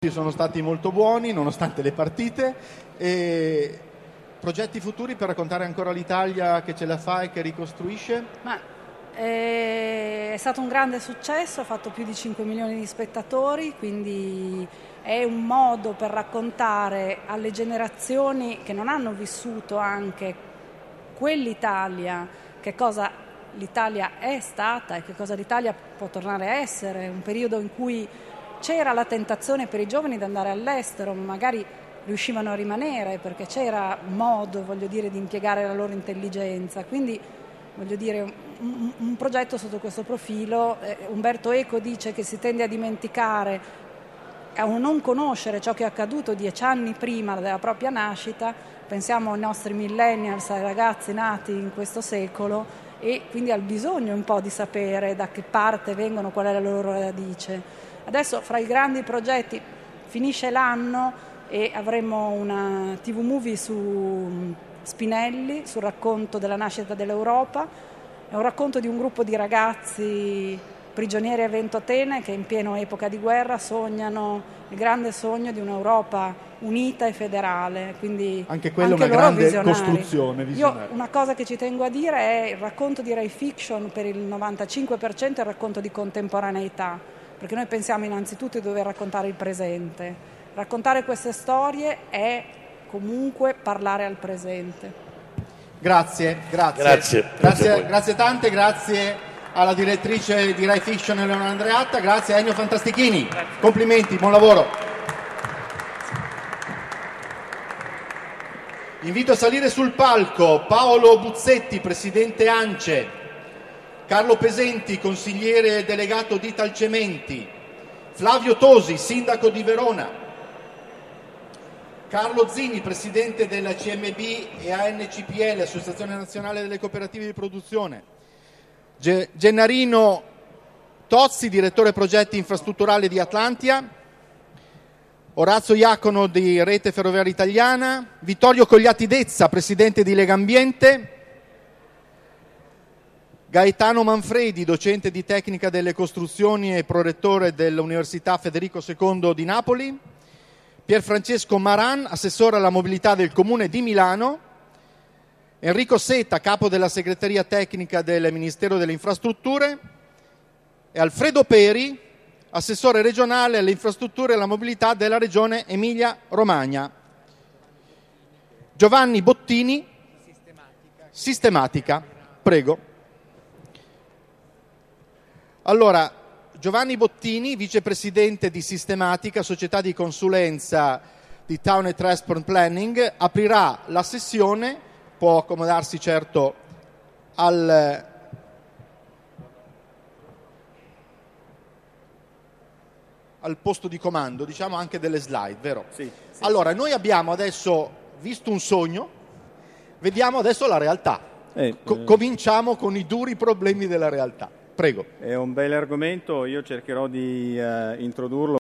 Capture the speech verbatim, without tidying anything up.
sono stati molto buoni nonostante le partite. E progetti futuri per raccontare ancora l'Italia che ce la fa e che ricostruisce? Ma è stato un grande successo, ha fatto più di cinque milioni di spettatori, quindi è un modo per raccontare alle generazioni che non hanno vissuto anche quell'Italia che cosa l'Italia è stata e che cosa l'Italia può tornare a essere, un periodo in cui c'era la tentazione per i giovani di andare all'estero, ma magari riuscivano a rimanere perché c'era modo, voglio dire, di impiegare la loro intelligenza. Quindi, voglio dire, un, un progetto sotto questo profilo. eh, Umberto Eco dice che si tende a dimenticare, a non conoscere ciò che è accaduto dieci anni prima della propria nascita. Pensiamo ai nostri millennials, ai ragazzi nati in questo secolo, e quindi al bisogno un po' di sapere da che parte vengono, qual è la loro radice. Adesso, fra i grandi progetti, finisce l'anno e avremo una tivù movie su Spinelli, sul racconto della nascita dell'Europa. È un racconto di un gruppo di ragazzi prigionieri a Ventotene che in piena epoca di guerra sognano il grande sogno di un'Europa unita e federale. Quindi anche quella è anche una loro grande visionari. costruzione visionaria. Io una cosa che ci tengo a dire è il racconto di Rai Fiction per il novantacinque per cento è il racconto di contemporaneità, perché noi pensiamo innanzitutto di dover raccontare il presente. Raccontare queste storie è comunque parlare al presente. Grazie, grazie. Grazie, grazie, grazie, grazie tante, grazie alla direttrice di Rai Fiction Eleonora Andreatta, grazie a Ennio Fantastichini. Grazie. Complimenti, buon lavoro. Invito a salire sul palco Paolo Buzzetti, presidente ANCE, Carlo Pesenti, consigliere delegato di Italcementi, Flavio Tosi, sindaco di Verona, Carlo Zini, presidente della C M B e A N C P L, Associazione Nazionale delle Cooperative di Produzione, Ge- Gennarino Tozzi, direttore progetti infrastrutturali di Atlantia, Orazio Iacono di Rete Ferroviaria Italiana, Vittorio Cogliatti Dezza, presidente di Legambiente, Gaetano Manfredi, docente di tecnica delle costruzioni e prorettore dell'Università Federico secondo di Napoli, Pierfrancesco Maran, assessore alla mobilità del Comune di Milano, Enrico Seta, capo della segreteria tecnica del Ministero delle Infrastrutture, e Alfredo Peri, assessore regionale alle infrastrutture e alla mobilità della regione Emilia-Romagna. Giovanni Bottini, Sistematica. Sistematica. Prego. Allora, Giovanni Bottini, vicepresidente di Sistematica, società di consulenza di Town and Transport Planning, aprirà la sessione, può accomodarsi certo al, al posto di comando, diciamo anche delle slide, vero? Sì, sì. Allora, noi abbiamo adesso visto un sogno, vediamo adesso la realtà. Eh, Co- eh. cominciamo con i duri problemi della realtà. Prego. È un bel argomento, io cercherò di uh, introdurlo